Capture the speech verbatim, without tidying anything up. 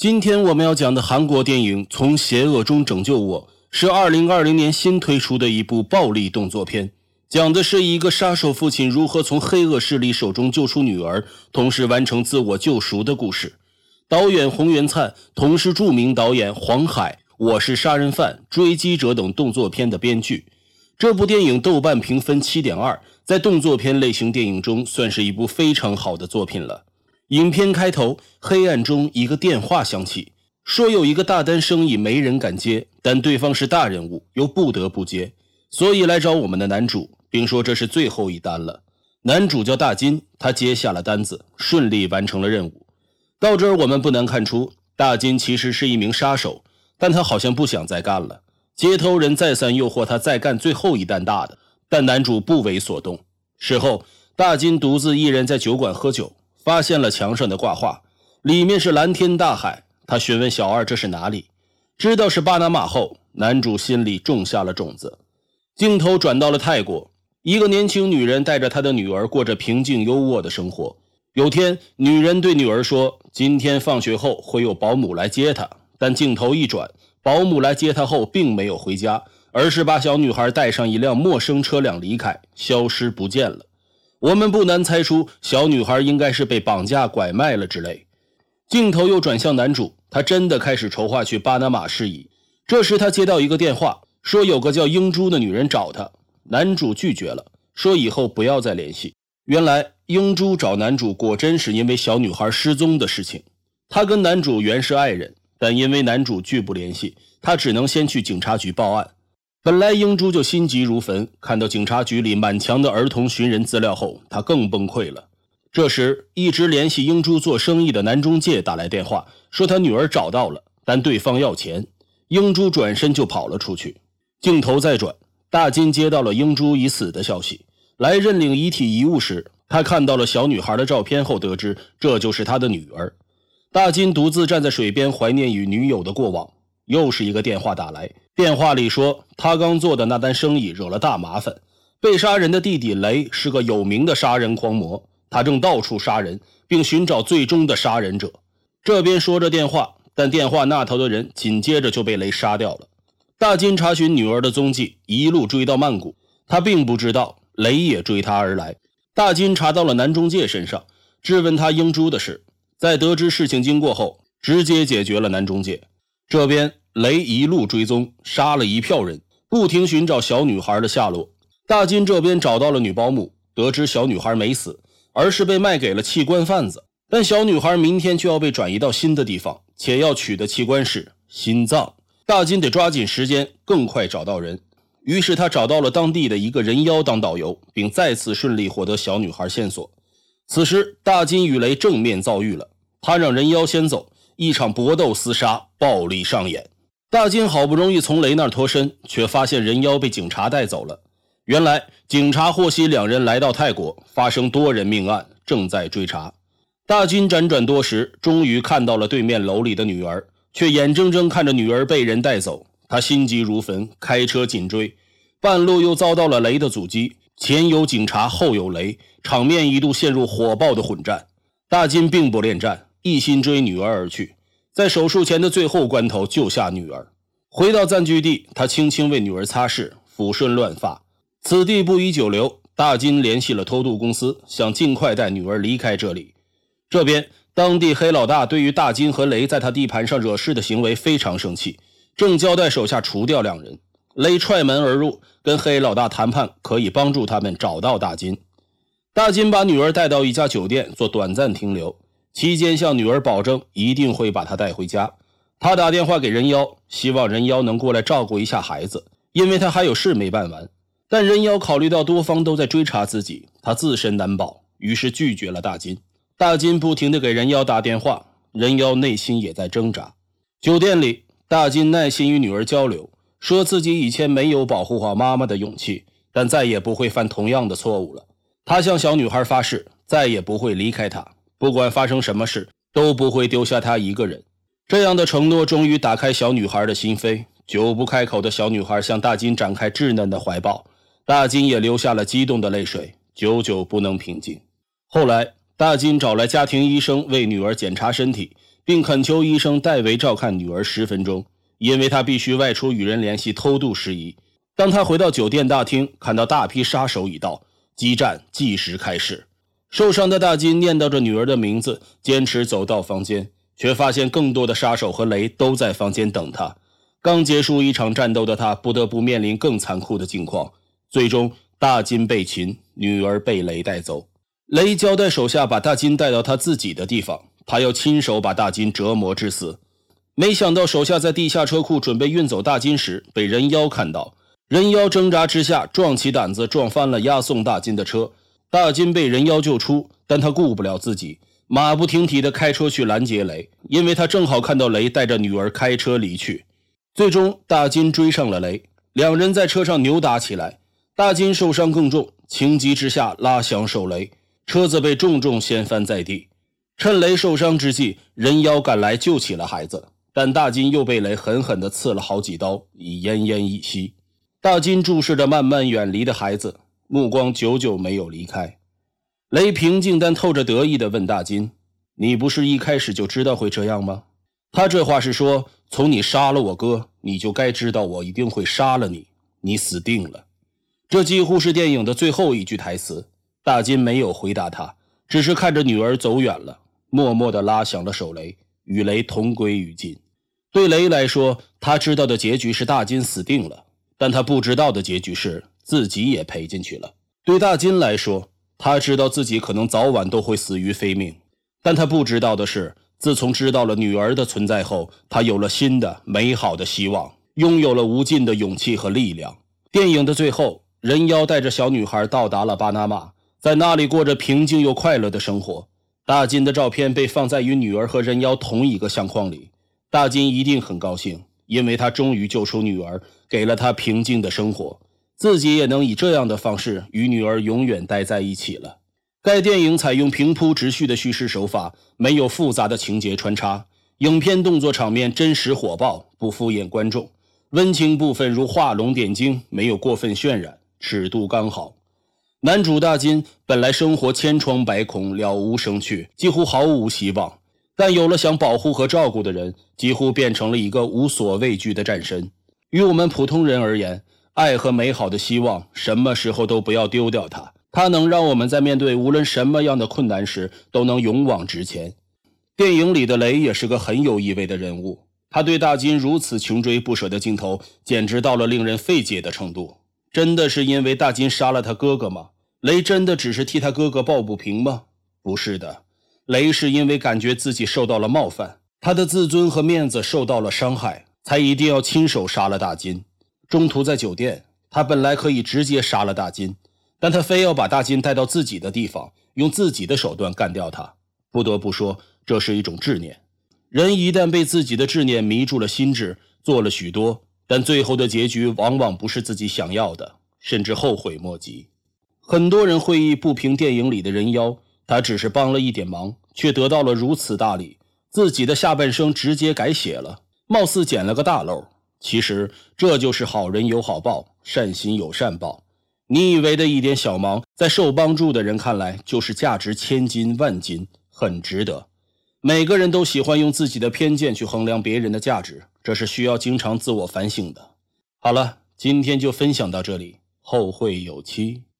今天我们要讲的韩国电影《从邪恶中拯救我》是二零二零年新推出的一部暴力动作片，讲的是一个杀手父亲如何从黑恶势力手中救出女儿，同时完成自我救赎的故事。导演洪元灿同是著名导演黄海、我是杀人犯、追击者等动作片的编剧。这部电影豆瓣评分 七点二， 在动作片类型电影中算是一部非常好的作品了。影片开头，黑暗中一个电话响起，说有一个大单生意没人敢接，但对方是大人物，又不得不接，所以来找我们的男主，并说这是最后一单了。男主叫大金，他接下了单子，顺利完成了任务。到这儿我们不难看出，大金其实是一名杀手，但他好像不想再干了。接头人再三诱惑他再干最后一单大的，但男主不为所动。事后，大金独自一人在酒馆喝酒，发现了墙上的挂画，里面是蓝天大海。他询问小二这是哪里，知道是巴拿马后，男主心里种下了种子。镜头转到了泰国，一个年轻女人带着她的女儿过着平静优渥的生活。有天，女人对女儿说，今天放学后会有保姆来接她，但镜头一转，保姆来接她后并没有回家，而是把小女孩带上一辆陌生车辆离开，消失不见了。我们不难猜出，小女孩应该是被绑架拐卖了之类。镜头又转向男主，他真的开始筹划去巴拿马事宜。这时他接到一个电话，说有个叫英珠的女人找他，男主拒绝了，说以后不要再联系。原来英珠找男主果真是因为小女孩失踪的事情。他跟男主原是爱人，但因为男主拒不联系，他只能先去警察局报案。本来英珠就心急如焚，看到警察局里满墙的儿童寻人资料后，他更崩溃了。这时一直联系英珠做生意的男中介打来电话，说他女儿找到了，但对方要钱。英珠转身就跑了出去。镜头再转，大金接到了英珠已死的消息，来认领遗体遗物时，他看到了小女孩的照片后得知这就是他的女儿。大金独自站在水边怀念与女友的过往。又是一个电话打来，电话里说他刚做的那单生意惹了大麻烦，被杀人的弟弟雷是个有名的杀人狂魔，他正到处杀人，并寻找最终的杀人者。这边说着电话，但电话那头的人紧接着就被雷杀掉了。大金查询女儿的踪迹，一路追到曼谷，他并不知道雷也追他而来。大金查到了男中介身上，质问他英珠的事，在得知事情经过后，直接解决了男中介。这边雷一路追踪，杀了一票人，不停寻找小女孩的下落。大金这边找到了女保姆，得知小女孩没死，而是被卖给了器官贩子，但小女孩明天就要被转移到新的地方，且要取的器官是心脏。大金得抓紧时间，更快找到人。于是他找到了当地的一个人妖当导游，并再次顺利获得小女孩线索。此时大金与雷正面遭遇了，他让人妖先走，一场搏斗厮杀暴力上演。大金好不容易从雷那儿脱身，却发现人妖被警察带走了。原来警察获悉两人来到泰国，发生多人命案，正在追查。大金辗转多时，终于看到了对面楼里的女儿，却眼睁睁看着女儿被人带走。他心急如焚，开车紧追，半路又遭到了雷的阻击，前有警察后有雷，场面一度陷入火爆的混战。大金并不恋战，一心追女儿而去，在手术前的最后关头救下女儿。回到暂居地，他轻轻为女儿擦拭，抚顺乱发。此地不宜久留，大金联系了偷渡公司，想尽快带女儿离开这里。这边当地黑老大对于大金和雷在他地盘上惹事的行为非常生气，正交代手下除掉两人。雷踹门而入，跟黑老大谈判可以帮助他们找到大金。大金把女儿带到一家酒店做短暂停留，期间向女儿保证一定会把她带回家。他打电话给人妖，希望人妖能过来照顾一下孩子，因为他还有事没办完。但人妖考虑到多方都在追查自己，他自身难保，于是拒绝了大金。大金不停地给人妖打电话，人妖内心也在挣扎。酒店里，大金耐心与女儿交流，说自己以前没有保护好妈妈的勇气，但再也不会犯同样的错误了。他向小女孩发誓，再也不会离开她，不管发生什么事，都不会丢下她一个人。这样的承诺终于打开小女孩的心扉，久不开口的小女孩向大金展开稚嫩的怀抱，大金也流下了激动的泪水，久久不能平静。后来大金找来家庭医生为女儿检查身体， 并恳求医生代为照看女儿十分钟，因为他必须外出与人联系偷渡事宜。当他回到酒店大厅，看到大批杀手已到，激战即时开始。受伤的大金念叨着女儿的名字，坚持走到房间，却发现更多的杀手和雷都在房间等他。刚结束一场战斗的他不得不面临更残酷的境况，最终大金被擒，女儿被雷带走。雷交代手下把大金带到他自己的地方，他要亲手把大金折磨致死。没想到手下在地下车库准备运走大金时，被人妖看到。人妖挣扎之下壮起胆子撞翻了押送大金的车，大金被人妖救出，但他顾不了自己，马不停蹄地开车去拦截雷，因为他正好看到雷带着女儿开车离去。最终大金追上了雷，两人在车上扭打起来，大金受伤更重，情急之下拉响手雷，车子被重重掀翻在地。趁雷受伤之际，人妖赶来救起了孩子，但大金又被雷狠狠地刺了好几刀，已奄奄一息。大金注视着慢慢远离的孩子，目光久久没有离开。雷平静但透着得意地问大金：你不是一开始就知道会这样吗？他这话是说，从你杀了我哥，你就该知道我一定会杀了你，你死定了。这几乎是电影的最后一句台词。大金没有回答他，只是看着女儿走远了，默默地拉响了手雷，与雷同归于尽。对雷来说，他知道的结局是大金死定了，但他不知道的结局是自己也赔进去了。对大金来说，他知道自己可能早晚都会死于非命，但他不知道的是，自从知道了女儿的存在后，他有了新的美好的希望，拥有了无尽的勇气和力量。电影的最后，人妖带着小女孩到达了巴拿马，在那里过着平静又快乐的生活。大金的照片被放在与女儿和人妖同一个相框里，大金一定很高兴，因为他终于救出女儿，给了她平静的生活，自己也能以这样的方式与女儿永远待在一起了。该电影采用平铺直叙的叙事手法，没有复杂的情节穿插，影片动作场面真实火爆，不敷衍观众，温情部分如画龙点睛，没有过分渲染，尺度刚好。男主大金本来生活千疮百孔，了无生趣，几乎毫无希望，但有了想保护和照顾的人，几乎变成了一个无所畏惧的战神。于我们普通人而言，爱和美好的希望什么时候都不要丢掉它，它能让我们在面对无论什么样的困难时都能勇往直前。电影里的雷也是个很有意味的人物，他对大金如此穷追不舍的镜头简直到了令人费解的程度。真的是因为大金杀了他哥哥吗？雷真的只是替他哥哥抱不平吗？不是的，雷是因为感觉自己受到了冒犯，他的自尊和面子受到了伤害，才一定要亲手杀了大金。中途在酒店，他本来可以直接杀了大金，但他非要把大金带到自己的地方，用自己的手段干掉他。不得不说，这是一种执念。人一旦被自己的执念迷住了心智，做了许多，但最后的结局往往不是自己想要的，甚至后悔莫及。很多人会议不评电影里的人妖，他只是帮了一点忙，却得到了如此大礼，自己的下半生直接改写了，貌似捡了个大漏。其实这就是好人有好报，善心有善报。你以为的一点小忙，在受帮助的人看来就是价值千金万金，很值得。每个人都喜欢用自己的偏见去衡量别人的价值，这是需要经常自我反省的。好了，今天就分享到这里，后会有期。